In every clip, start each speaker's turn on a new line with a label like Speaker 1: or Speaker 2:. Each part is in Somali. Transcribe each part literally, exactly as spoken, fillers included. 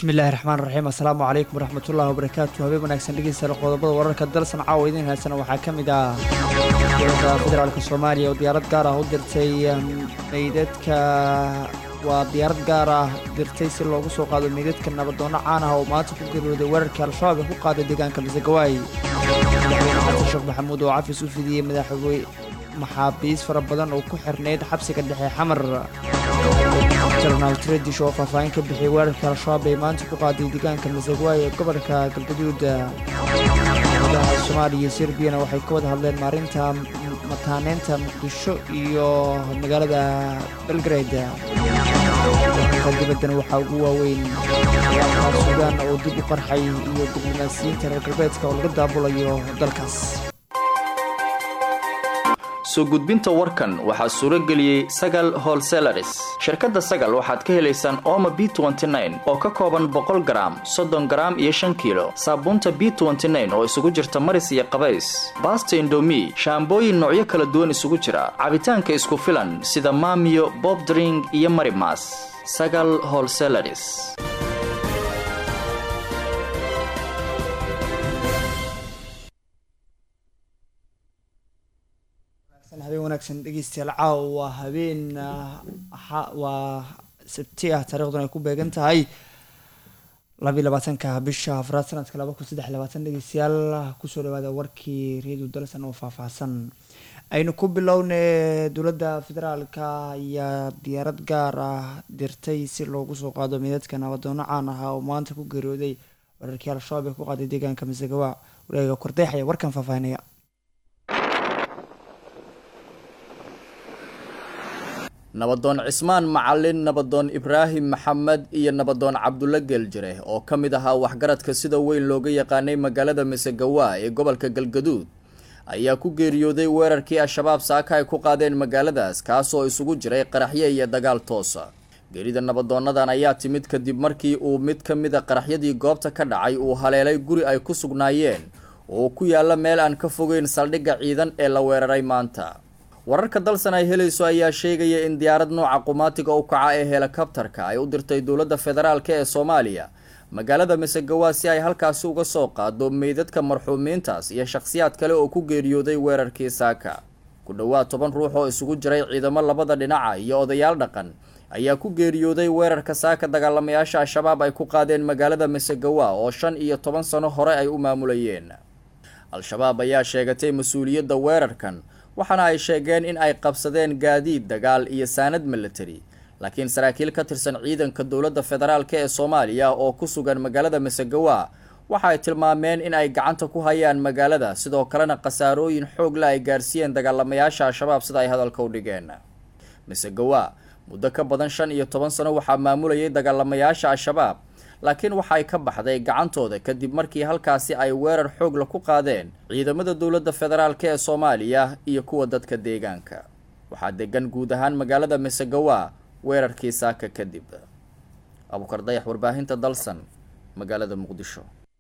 Speaker 1: bismillahi raxmaan raxiim assalaamu calaykum waraxmatullahi wabarakaatu habeen wanaagsan dhegeystayaal qodobada wararka dalsan caawa idiin haysana waxaa ka mid ah dowladda federaalka soomaaliya oo diyaarad gaar ah u dirtay meydadka waa diyaarad gaar ah dirtay si loogu soo qaado meydadka nabadoono caan ah oo maanta ku geeriyooday weerarkii al-shabaab ee ku qaaday deegaanka masagawaay madaxweyne xasan sheekh maxamuud oo cafis u fidiyey madaxweyne maxaabiis fara badan oo ku xirnayd xabsiga dhexe xamar tredish oo faahfaahin ka bixiyay weerarkii al-shabaab ay maanta ku qaaday deegaanka masagawaay ee gobolka galgaduud dowladaha soomaaliya iyo serbiyana waxay ka wada hadleen maarinta mataaneynta muqdisho iyo magaalada belgrade dibaddana waxaa ugu waaweyn ciyaarka suudaan oo dib u qarxay iyo diblomaasiyiinta reer galbeedka oo laga daabulayo dalkaas
Speaker 2: soo gudbinta warkan waxaa suuro geliyey sagal wholesalers shirkadda sagal waxaad ka helaysaan ooma b oo ka kooban boqol garaam soddon garaam iyo shan kiilo saabuunta b oo isugu jirta maris iyo qabays baasta indomi shaambooyin noocyo kala duwan isugu jira cabitaanka isku filan sida maamiyo bob dring iyo marimas sagal wholesalers habeen wanaagsan dhegeystayaal caawa waa habeen waa sabti ah taariikhduna ay ku beegan tahay labiyo labaatanka bisha afraad sanadka laba kun saddex labaatan dhegeystayaal kusoo dhawaada warkii reedu dalsan oo faahfaahsan aynu ku bilownay dowladda federaalka ayaa diyaarad gaar ah dirtay si loogu soo qaado meydadka nabadoono caan ah oo maanta ku geeriyooday weerarkii al-shabaab ee ku qaaday deegaanka masagawa wareega kordeex ayaa warkan faahfaahinaya nabadoon cismaan macalin nabadoon ibraahim maxamed iyo nabadoon cabdulla geeljire oo ka mid ahaa waxgaradka sida weyn looga yaqaanay magaalada masagawa ee gobolka galgaduud ayaa ku geeriyooday weerarkii al-shabaab saaka ay ku qaadeen magaaladaas kaasoo isugu jiray qaraxyo iyo dagaal toosa geerida nabadoonadan ayaa timid kadib markii uu mid ka mid a qaraxyadii goobta ka dhacay uu haleelay guri ay ku sugnaayeen oo ku yaalla meel aan ka fogeyn saldhigga ciidan ee la weeraray maanta wararka dalsan ay helayso ayaa sheegaya in diyaarad nooca qumaatiga u kaca ee helikabtarka ay u dirtay dowladda federaalk ee soomaaliya magaalada masagawa si ay halkaasi uga soo qaado meydadka marxuumiintaas iyo shakhsiyaad kale oo ku geeriyooday weerarkii saaka ku dhowaad toban ruux oo isugu jiray ciidamo labada dhinaca iyo odayaal dhaqan ayaa ku geeriyooday weerarka saaka dagaalamayaasha al-shabaab ay ku qaadeen magaalada masagawa oo shan iyo toban sano hore ay u maamulayeen al-shabaab ayaa sheegatay mas-uuliyadda weerarkan waxaana ay sheegeen in ay qabsadeen gaadiid dagaal iyo saanad military laakiin saraakiil ka tirsan ciidanka dowladda federaalk ee soomaaliya oo ku sugan magaalada masagawa waxa ay tilmaameen in ay gacanta ku hayaan magaalada sidoo kalena khasaarooyin xoog la ay gaarsiiyeen dagaalamayaasha al-shabaab sida ay hadalka u dhigeen masagawa muddo ka badan shan iyo toban sano waxaa maamulayay dagaalamayaasha al-shabaab laakiin waxay ka baxday gacantooda kadib markii halkaasi ay weerar xoog la ku qaadeen ciidamada dowladda federaalk ee soomaaliya iyo kuwa dadka deegaanka waxaa degan guud ahaan magaalada masagawa weerarkii saaka kadib abukar dayax warbaahinta dalsan magaalada muqdisho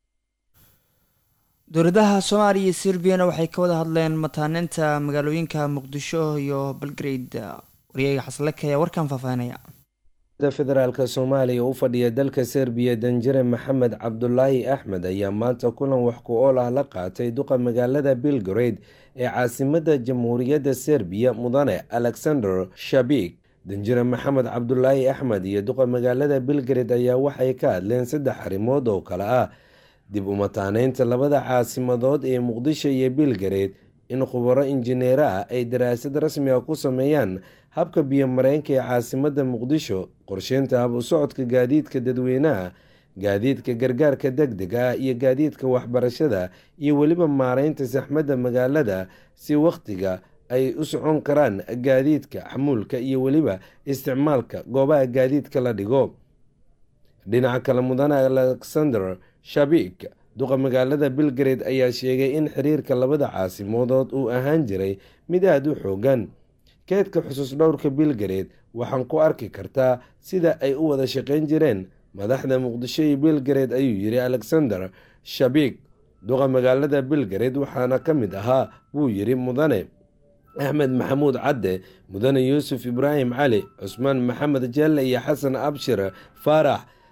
Speaker 1: dowladaha soomaaliya iyo serbiyana waxay ka wada hadleen mataaneynta magaalooyinka muqdisho iyo belgrade waryaga xaslaka ayaa warkan faahfaahinaya
Speaker 3: federaalka soomaaliya u fadhiya dalka serbiya danjire maxamed cabdulaahi axmed ayaa maanta kulan wax ku ool ah la qaatay duqa magaalada belgrade ee caasimada jamhuuriyadda serbiya mudane alexander shabik danjire maxamed cabdulaahi axmed iyo duqa magaalada belgrade ayaa waxay ka hadleen saddex arrimood oo kale ah dib u mataaneynta labada caasimadood ee muqdisho iyo belgrade in khubaro injineero ah ay daraasad rasmi ah ku sameeyaan habka biyo-mareenka ee caasimada muqdisho qorsheynta hab u socodka gaadiidka dadweynaha gaadiidka gargaarka deg deg ah iyo gaadiidka waxbarashada iyo weliba maareynta saxmadda magaalada si wakhtiga ay u socon karaan gaadiidka xamuulka iyo weliba isticmaalka goobaha gaadiidka la dhigo dhinaca kale mudane alexander shabik duqa magaalada belgrade ayaa sheegay in xiriirka labada caasimodood uu ahaan jiray mid aada u xoogan keedka xusuus dhowrka belgrade waxaan ku arki kartaa sida ay u wada shaqayn jireen madaxda muqdisho iyo belgrade ayuu yiri alexander shabik duqa magaalada belgrade waxaana ka mid ahaa buu yiri mudane axmed maxamuud cadde mudane yuusuf ibraahim cali cusmaan maxamed jelle iyo xasan abshir faarax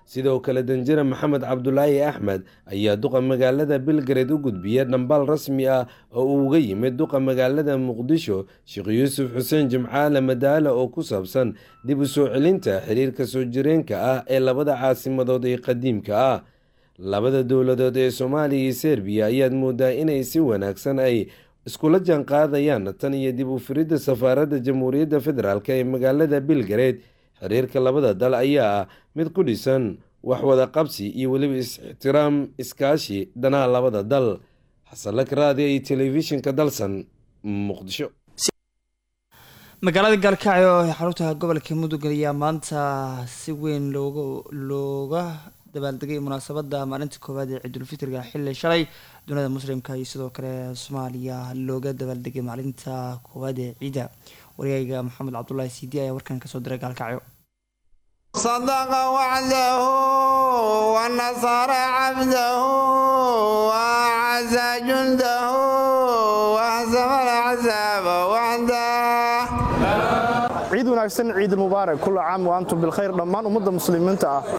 Speaker 3: sidoo kale danjire maxamed cabdulaahi axmed ayaa duqa magaalada belgrade u gudbiyay dhambaal rasmi ah oo uu uga yimid duqa magaalada muqdisho sheekh yuusuf xuseen jimcaale madaale oo ku saabsan dib u soo celinta xiriirka soo jireenka ah ee labada caasimadood ee qadiimka ah. labada dowladood ee soomaaliya iyo serbiya ayaad moodaa inay si wanaagsan ay iskula jaan qaadayaan tan iyo dib u firidda safaaradda jamhuuriyadda federaalk ee magaalada belgrade. xiriirka labada dal ayaa ah mid ku dhisan wax wada qabsi iyo weliba is-ixtiraam iskaashi danaha labada dal. xasan lakraadi iyo telefishinka dalsan muqdisho.
Speaker 1: magaalada gaalkacyo ee xarunta gobolka mudug ayaa maanta si weyn looga looga dabaaldegay munaasabada maalinta koowaad ee ciidulfitriga xilli shalay dunida muslimka iyo sidoo kale soomaaliya looga dabaaldegay maalinta koowaad ee ciida. wariyayga maxamed cabdulaahi siidi ayaa warkan kasoo diray gaalkacyo.
Speaker 4: صدق وعده ونصر عبده وأعز جنده وهزم الأحزاب وحده.
Speaker 5: ciid wanaagsan ciid mubaarak kullu caam wa antum bil khayr dhammaan ummadda muslimiinta ah.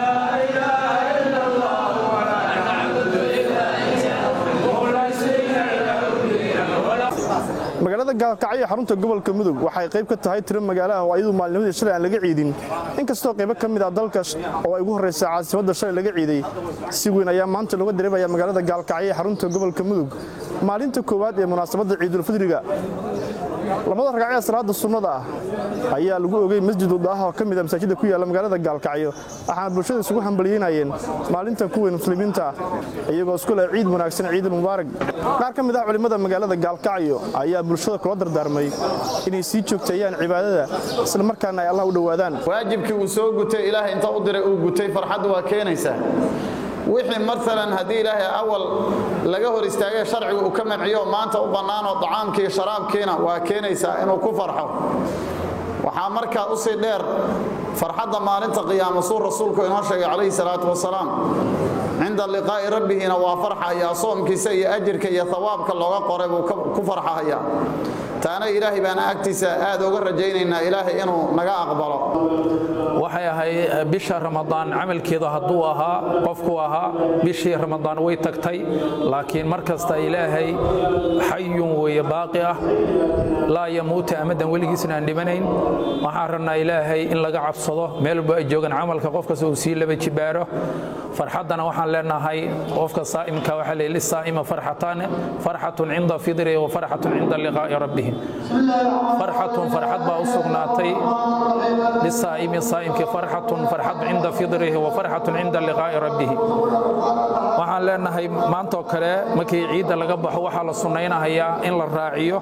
Speaker 5: magaalada gaalkacyo xarunta gobolka mudug waxay qayb ka tahay tiro magaalaha oo ayadu maalnimadii shalay aan laga ciidin inkastoo qaybo ka mid ah dalka oo ay ugu horreysay caasimadda shalay laga ciiday si weyn ayaa maanta looga dareemayaa magaalada gaalkacyo xarunta gobolka mudug maalinta koowaad ee munaasabadda ciidulfidriga. labada ragacyo ee salaada sunnada ah ayaa lagu ogay masjid wadaaha oo ka mid ah masaajidda ku yaala magaalada gaalkacyo waxaana bulshada isugu hambalyeynayeen maalintan ku weyn muslimiinta iyagoo isku leh ciid wanaagsan ciidul mubaarak. qaar ka mid ah culimada magaalada gaalkacyo ayaa bulshada kula dardaarmay inay sii joogteeyaan cibaadada isla markaana ay Allah u dhowaadaan.
Speaker 6: waajibkii uu soo gutay ilaahay inta u diray uu gutay farxad waa keenaysaa. wixii martalan haddii ilaahay awal laga hor istaagay sharcigu uu ka manciyo maanta u bannaan oo dacaamkii iyo sharaabkiina waa keenaysaa inuu ku farxo. waxaa markaa u sii dheer farxadda maalinta qiyaamo suu rasuulku inoo sheegay calayhi salaatu wasalaam cinda liqaa'i rabbihina waa farxayaa soomkiisa iyo ajirka iyo thawaabka looga qoray buu ku farxahayaa. taana ilaahay baan agtiisa aad uga rajaynaynaa ilaahay inuu naga aqbalo.
Speaker 7: waxay ahay bisha ramadaan camalkeeda hadduu ahaa qofku ahaa bishii ramadaan way tagtay laakiin markasta ilaahay xayun weeye baaqi ah laa yamuuta amadan weligiisna aan dhimanayn. waxaan rabnaa ilaahay in laga cabsado meel walba ay joogaan camalka qofkas uu sii laba jibaaro. farxaddana waxaan leenahay qofka saa'imka waxaa leeyahay lisaa'ima farxatan farxatun cinda fidri wa farxatun cinda liqaa'i rabbih. farxatun farxad baa u sugnaatay lisaa'imi saa'imki farxatun farxad cinda fidrihi wa farxatun cinda liqaa'i rabbih. waxaan leenahay maantoo kale markii ciidda laga baxo waxaa la sunnaynahayaa in la raaciyo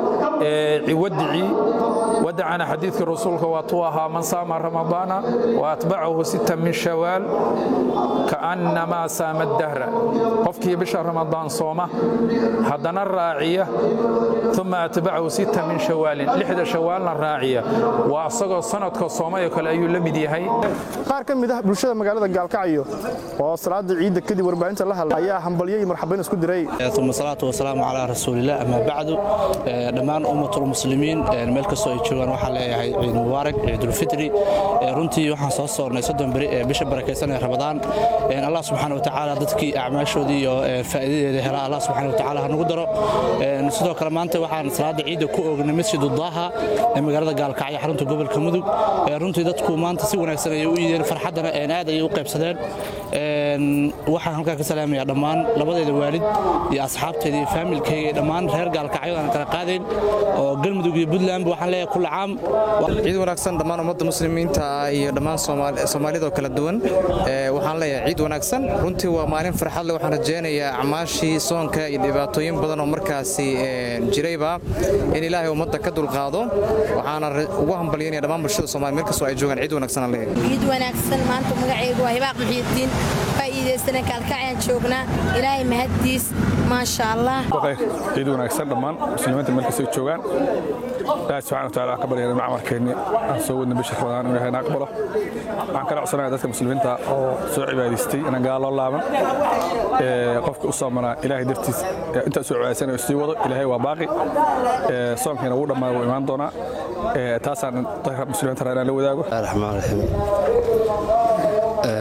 Speaker 7: wadicii wadacana xadiidkii rasuulka waatuu ahaa man saama ramadaana wa atbacahu sita min shawaal kaannamaa saama dahra. qofkii bisha ramadaan sooma haddana raaciya uma atbacahu sita min shawaalin lixda shawaalna raaciya waa asagoo sanadka soomay kale ayuu la mid yahay.
Speaker 5: qaar ka mid ah bulshada magaalada gaalkacyo oo salaada ciidda kadib warbaahinta la hadlay ayaa hambaliyay marxabayn isku diray.
Speaker 8: thumma salaatu wasalaamu ala rasuulillah ama bacdu. dhammaan ummatul muslimiin meel kastoo ay joogaan waxaa leeyahay ciid mubaarak ciidul fitri. runtii waxaan soo soornay soddon bari ee bisha barakeysan ee ramadaan. allah subxaanahu wa ta'ala dadkii acmaashoodii iyo faa'iidadeeda hela allah subxaanahu wa ta'ala ha nagu daro. sidoo kale maanta waxaan salaada ciidda ku oognay masjid wadaaha ee magaalada gaalkacyo xarunta gobolka mudug. runtii dadku maanta si wanaagsan ayay u yihiin farxadana aad ayay u qaybsadeen. waxaan halkaa ka salaamayaa dhammaan labadeeda waalid iyo asxaabteeda iyo faamilkayga dhammaan reer gaalkacyo aan kala qaadayn oo galmudug iyo puntland waxaan leeyahay kullu caam
Speaker 9: ciid wanaagsan dhammaan ummadda muslimiinta iyo dhammaan soomaalida oo kala duwan. waxaan leeyahay ciid wanaagsan. runtii waa maalin farxad leh. waxaan rajaynayaa acmaashii soonka iyo dhibaatooyin badan oo markaasi jirayba in ilaahay ummadda ka dulqaado. waxaana ugu hambalyeynaya dhammaan bulshada Soomaaliyeed meel kastoo ay joogaan ciid wanaagsan aan leeyahay.
Speaker 10: ciid wanaagsan maanta magacaygu waa Hibaaq Muxiidiin faa'iideysana Gaalkacyo joognaa ilaahay mahadiis ma sha Allah.
Speaker 11: ciid wanaagsan dhammaan muslimiinta meel kastoo joogaan. ilaahay subxaanahu wa ta'ala ka baryana macmarkeeni aan soo wadna bisha Ramadaan inuu ilaahay aqbalo. waxaan kala codsanayaa dadka muslimiinta oo soo cibaadaystay in gaal loo laaban ee qofka u soomanaa ilaahay dartiis inta soo cibaadaysanayo sii wado ilaahay waa baaqi. ee soonkiina uu dhamaado imaan doona. ee taasaan dadka muslimiinta raadaan la wadaago.
Speaker 12: raxmaan raxiim.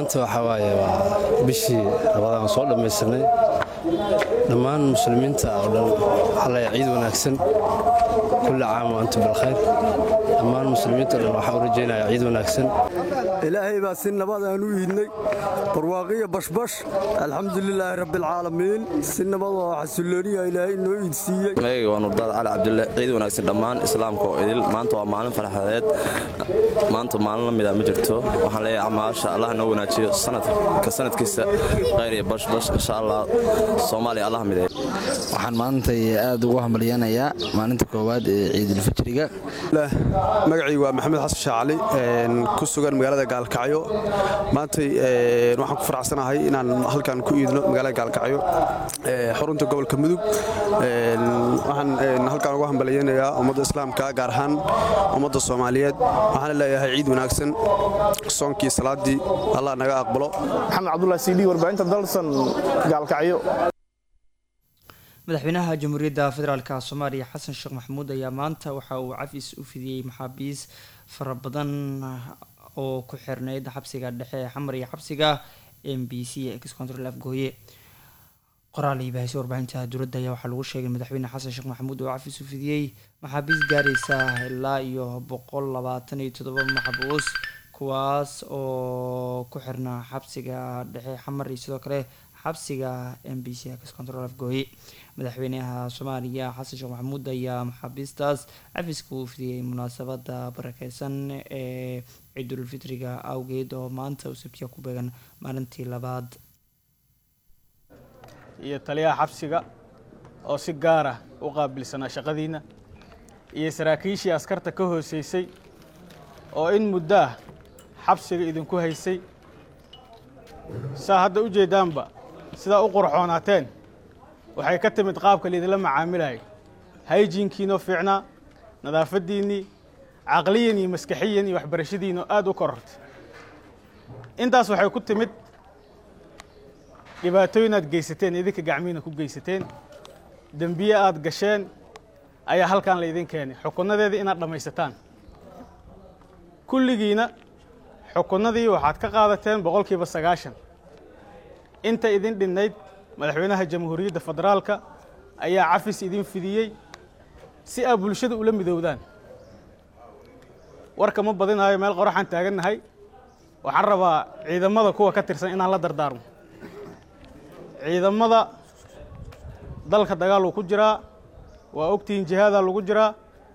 Speaker 12: maanta waxaa waaye waa bishii rabadaan soo dhammaysanay dhammaan muslimiinta oo dhan waxaa ciid wanaagsan kulli caam wa antum bilkhayr dhammaan muslimiinta oo dhan waxaa u rajaynayaa ciid wanaagsan
Speaker 13: ilaahay baa si nabad aan u iidnay barwaaqiyo bashbash alxamdulilaahi rabbilcaalamiin si nabad oo xasilooniya ilaahay inoo iidsiiyey
Speaker 14: magayga waa nurdaad cali cabdulle ciid wanaagsan dhammaan islaamka oo idil maanta waa maalin farxadeed maanta maalin la mida ma jirto waxaan leeyahay amaasha allah noo wanaajiyo sanadka sanadkiisa khayr iyo bashbash insha allah soomaaliya allah mideeyo
Speaker 15: waxaan maanta aad ugu hambalyanayaa maalinta koowaad ee ciidulfitriga
Speaker 16: magacaygu waa maxamed xasan shaacali ku sugan magaalada gaalkacyo maanta waxaan ku faraxsanahay inaan halkan ku iidno magaalada gaalkacyo xarunta gobolka mudug waxaan halkan ugu hambalyanayaa ummadda islaamka gaar ahaan ummadda soomaaliyeed waxaan leeyahay ciid wanaagsan soonkii salaadii allah naga aqbalo
Speaker 5: maxamed cabdullaahi siidhi warbaahinta dalsan gaalkacyo
Speaker 1: madaxweynaha jamhuuriyadda federaalka soomaaliya xasan sheekh maxamuud ayaa maanta waxa uu cafis u fidiyey maxaabiis fara badan oo ku xirneyd xabsiga dhexe xamar iyo xabsiga m b c ex control afgooye qoraal iyo bahaysa warbaahinta dowladda ayaa waxaa lagu sheegay madaxweyne xasan sheekh maxamuud oo cafis u fidiyey maxaabiis gaaraysa ilaa iyo boqol labaatan iyo toddoba maxbuus kuwaas oo ku xirnaa xabsiga dhexe xamar iyo sidoo kale xabsiga m b c ex control afgooye madaxweynaha soomaaliya xasan sheekh maxamuud ayaa maxaabiistaas cafiska uu fidiyey munaasabada barakeysan ee ciidulfitriga awgeed oo maanta uu sabtiya ku beegan maalintii labaad
Speaker 17: iyo taliyaha xabsiga oo si gaar ah u qaabilsanaa shaqadiina iyo saraakiishii askarta ka hooseysay oo in muddo ah xabsiga idinku haysay saa hadda u jeedaanba sidaa u qurxoonaateen waxay ka timid qaabka laydinla macaamilayo hayjiinkiinoo fiicnaa nadaafadiinnii caqliyan iyo maskaxiyan iyo waxbarashadiinoo aad u korortay intaas waxay ku timid dhibaatooyin aad geysateen idinka gacmihiina ku geysateen dembiye aad gasheen ayaa halkan laydin keenay xukunnadeeda inaad dhammaysataan kulligiina xukunnadii waxaad ka qaadateen boqolkiiba sagaashan inta idin dhinnayd madaxweynaha jamhuuriyadda federaalka ayaa cafis idin fidiyey si aad bulshada ula midowdaan warka ma badinaayo meel qoraxaan taagannahay waxaan rabaa ciidamada kuwa ka tirsan inaan la dardaarmo ciidamada dalka dagaal uu ku jiraa waa ogtihiin jihaadaa lagu jiraa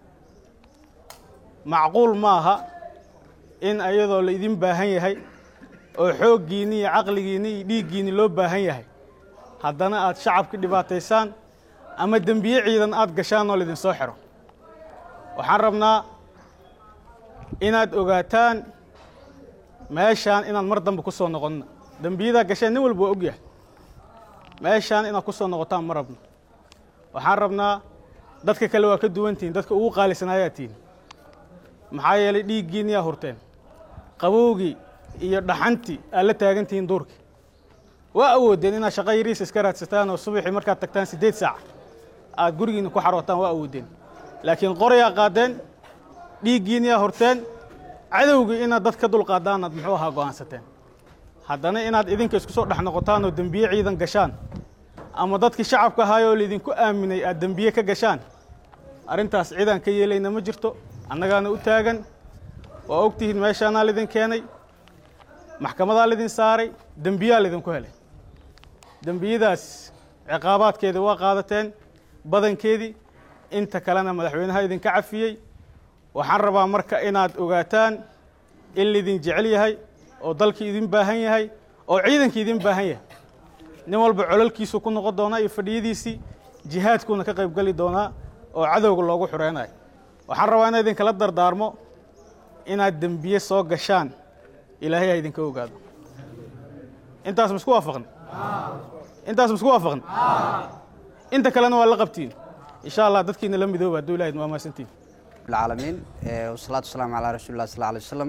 Speaker 17: macquul ma aha in ayadoo la idin baahan yahay oo xooggiinni iyo caqligiinni iyo dhiiggiinni loo baahan yahay haddana aad shacabka dhibaataysaan ama dembiye ciidan aad gashaan oo laydin soo xiro waxaan rabnaa inaad ogaataan meeshaan inaad mar dambe ku soo noqonna dembiyadaa gasheen nin walba waa ogyahay meeshaan inaad ku soo noqotaan ma rabno waxaan rabnaa dadka kale waa ka duwantihiin dadka ugu qaalisanaayaa tihiin maxaa yeelay dhiiggiinniyaa hurteen qabowgii iyo dhaxantii aad la taagan tihiin duurkii waa awoodeen inaad shaqo yariis iska raadsataan oo subaxii markaad tagtaan siddeed saac aad gurigiinna ku xarootaan waa awoodeen laakiin qorayaa qaadeen dhiiggiinniyaa horteen cadowgii inaad dad ka dulqaadaanaad muxuu ahaa go'aansateen haddana inaad idinka isku soo dhex noqotaan oo dembiye ciidan gashaan ama dadkii shacabka ahaayoo laydinku aaminay aad dembiye ka gashaan arrintaas ciidaan ka yeelayna ma jirto annagaana u taagan waa ogtihiin meeshaanaa laydin keenay maxkamadaa laydin saaray dembiyaa laydinku helay dembiyadaas ciqaabaadkeeda waa qaadateen badankeedii inta kalena madaxweynaha idinka cafiyey waxaan rabaa marka inaad ogaataan in laydin jecel yahay oo dalkii idin baahan yahay oo ciidankii idin baahan yahay nin walba cololkiisu ku noqon doonaa iyo fadhiyadiisii jihaadkuuna ka qaybgeli doonaa oo cadowga loogu xureynayo waxaan rabaa inaa idinkala dardaarmo inaad dembiye soo gashaan ilaahay ha idinka ogaado intaas ma isku waafaqni intaas ma isku waafaqni inta kalena waa la qabtiin insha allah dadkiina la midooba hadduu ilahay waa mahadsantiin
Speaker 18: العالمين والصلاة والسلام على رسول الله صلى الله عليه وسلم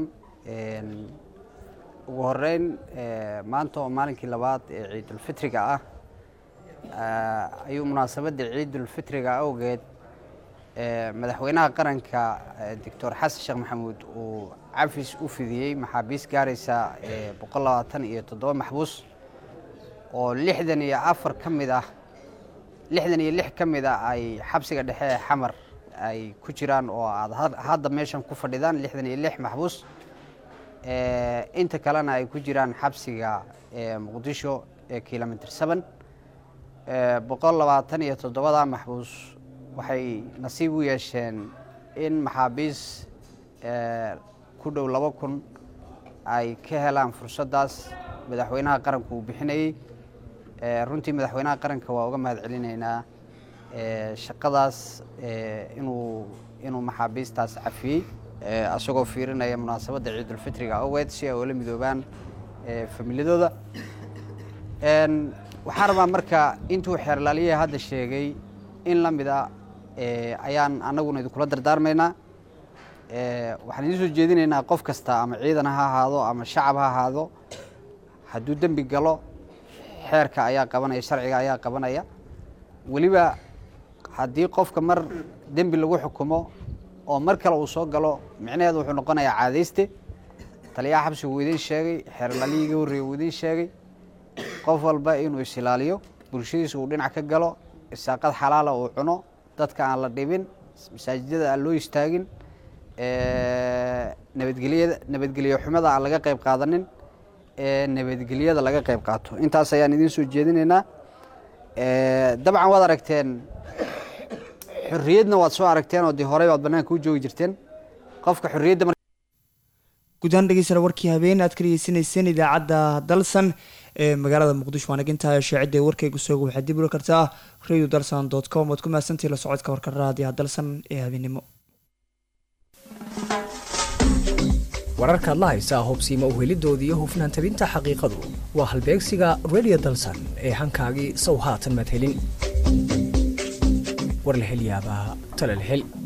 Speaker 18: ugu horeyn maanta oo maalinkii labaad ee ciidul fitriga ah ayuu munaasabada ciidul fitriga awgeed madaxweynaha qaranka doctor xasan sheekh maxamuud uu cafis u fidiyey maxaabiis gaaraysa boqol labaatan iyo toddoba maxbuus oo lixdan iyo afar ka mid ah lixdan iyo lix ka mid ah ay xabsiga dhexe ee xamar ay ku jiraan oo aad hadda meeshan ku fadhidaan lixdan iyo lix maxbuus inta kalena ay ku jiraan xabsiga muqdisho ee kilomitr seven boqol labaatan iyo toddobada maxbuus waxay nasiib u yeesheen in maxaabiis ku dhow laba kun ay ka helaan fursaddaas madaxweynaha qaranku uu bixinayey runtii madaxweynaha qaranka waa uga mahad celinaynaa shaqadaas inuu inuu maxaabiistaas cafiyey asagoo fiirinaya munaasabadda ciidulfitriga awgeed si ay ula midoobaan familiyadooda waxaan rabaa marka intuu xeerlaaliyaha hadda sheegay in la mid a ayaan annaguna idinkula dardaarmaynaa waxaan idiin soo jeedinaynaa qof kasta ama ciidan ha ahaado ama shacab ha ahaado hadduu dembi galo xeerka ayaa qabanaya sharciga ayaa qabanaya weliba haddii qofka mar dembi lagu xukumo oo mar kale uu soo galo micnaheedu wuxuu noqonayaa caadayste taliyaha xabsigu uu idiin sheegay xeerlaaliyiga horreeye uu idiin sheegay qof walba inuu is-ilaaliyo bulshadiisa uu dhinac ka galo isaaqad xalaala uu cuno dadka aan la dhibin masaajidada aan loo istaagin nabadgelyada nabadgelyo xumada aan laga qayb qaadanin ee nabadgelyada laga qayb qaato intaas ayaan idiin soo jeedinaynaa dabcan waad aragteen xorriyadna waad soo aragteen oo dee horey baad bannaanka u joogi jirteen qofka xorriyadda
Speaker 1: gudahaan dhegeysta warkii habeen aad ka dhegeysanayseen idaacadda dalsan ee magaalada muqdisho waan agintahay shaacidda warkaygu sooga waxaad dib ula kartaa radio dalsan dot com waad ku mahadsantahay la socodka warka raadiyaha dalsan ee habeenimo
Speaker 19: wararkaad la haysaa hubsiima uhelidoodii iyo hufnaan tabinta xaqiiqadu waa halbeegsiga radio dalsan ee hankaagii sow haatan maad helin war la hel yaabaa tala la hel